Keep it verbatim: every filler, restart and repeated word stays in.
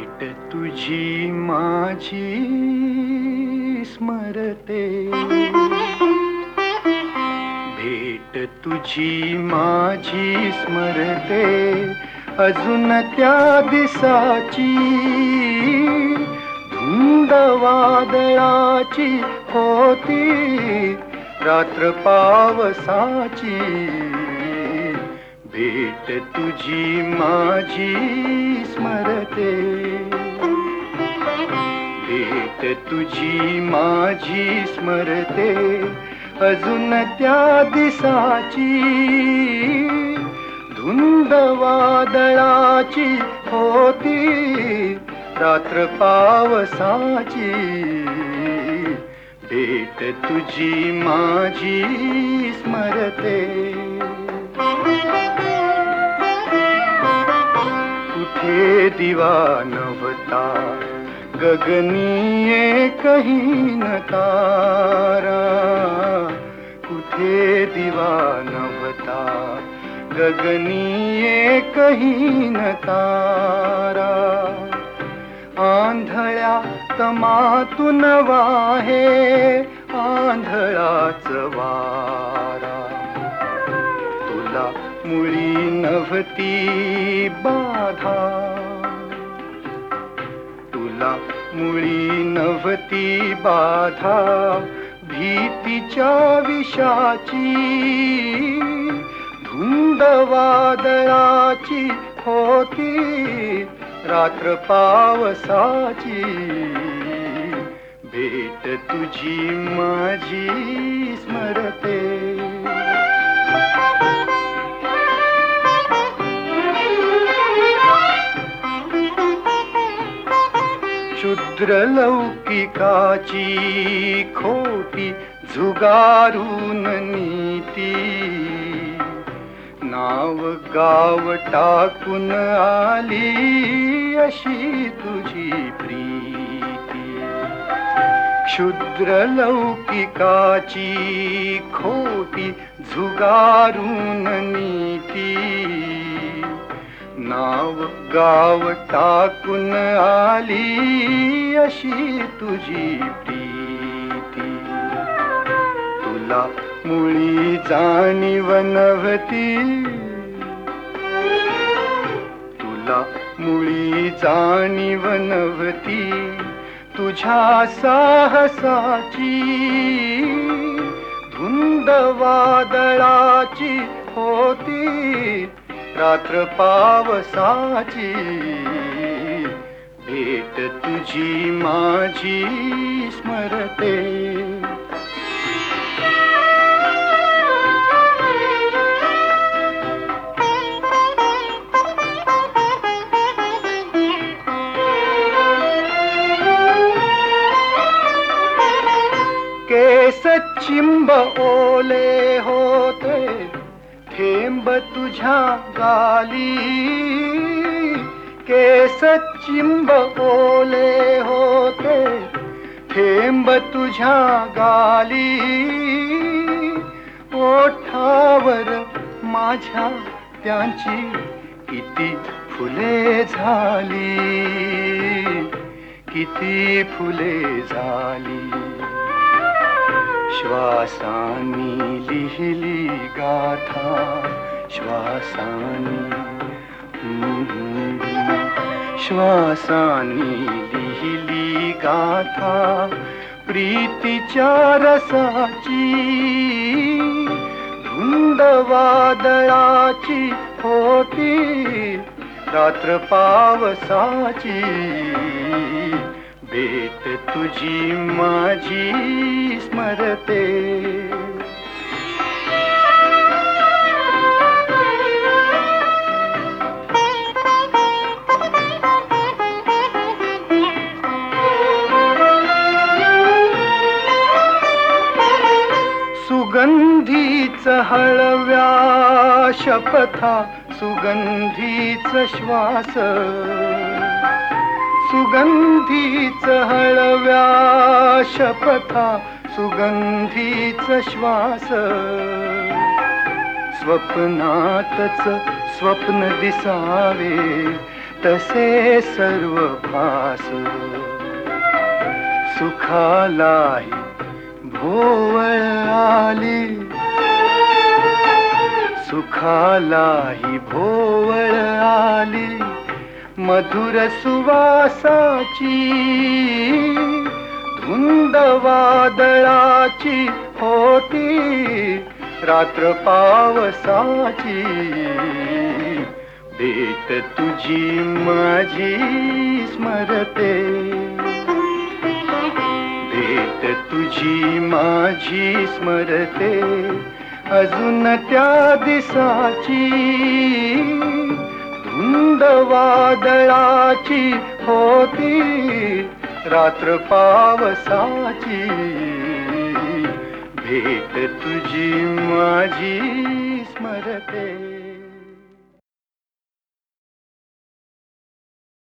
भेट तुझी माझी स्मरते, भेट तुझी माझी स्मरते, अजून त्या दिसाची धुंद वादळाची होती रात्र पावसाची. भेट तुझी माझी स्मरते, भेट तुझी माझी स्मरते, अजून त्या दिसाची धुंद वादळाची होती रात्र पावसाची. भेट तुझी माझी स्मरते. कुठे दिवा नव्हता गगनी एकही न तारा, कुठे दिवा नव्हता गगनी एकही न तारा. आंधळ्या तमातून वाहे आंधळाच वारा, तुला मुळी नव्हती बाधा, तुला मुळी नव्हती बाधा. भीतीच्या विषाची धुंद वादळाची होती रात्र पावसाची. भेट तुझी माझी स्मरते. क्षुद्र लौकिकाची खोटी झुगारून नीती, नाव गाव टाकून आली अशी तुझी प्रीती. क्षुद्र लौकिकाची खोटी झुगारून नीती, नाव गाव टाकून आली अशी तुझी प्रीती. तुला मुळी जाणीव नव्हती, तुला मुळी जाणीव नव्हती तुझ्या साहसाची. धुंद वादळाची होती रात्र पावसाची. भेट तुझी माझी स्मरते. केस चिंब ओले होते थेंब तुझ्या गाली, केस चिंब ओले होते थेंब तुझ्या गाली. ओठावर माझ्या त्यांची किती फुले झाली, किती फुले झाली. श्वासानी लिहिली गाथा, श्वासानी श्वासानी लिहिली गाथा प्रीतीच्या रसाची. धुंद वादळाची होती रात्र पावसाची. भेट तुझी माझी स्मरते. सुगंधीच हळव्या शपथा, सुगंधीच श्वास, सुगंधीच हळव्या शपथा, सुगंधीच श्वास. स्वप्नातच स्वप्न दिसावे, तसे सर्व भास सुखालाही भोवळ आली, सुखालाही भोवळ आली, मधुर सुवासाची धुंद वादळाची होती, रात्र पावसाची भेट तुझी माझी स्मरते, भेट तुझी माझी स्मरते, अजून त्या दिसाची धुंद वादळाची होती, रात्र पावसाची भेट तुझी माझी स्मरते.